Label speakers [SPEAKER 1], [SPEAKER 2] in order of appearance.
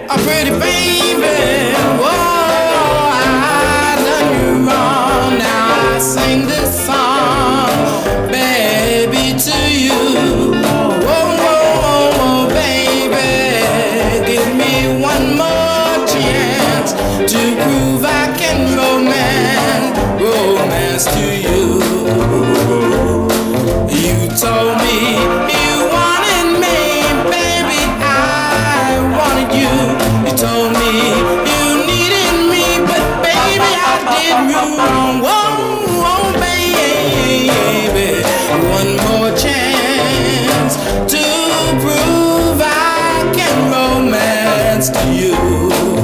[SPEAKER 1] a pretty baby. Whoa, I done you wrong. Now I sing this song, baby, to you. Whoa, whoa, whoa, baby, give me one more chance to prove I can romance to you. You told me you wanted me, baby, I wanted you. You told me you needed me, but baby, I did you wrong. Whoa, whoa, baby, one more chance to prove I can romance to you.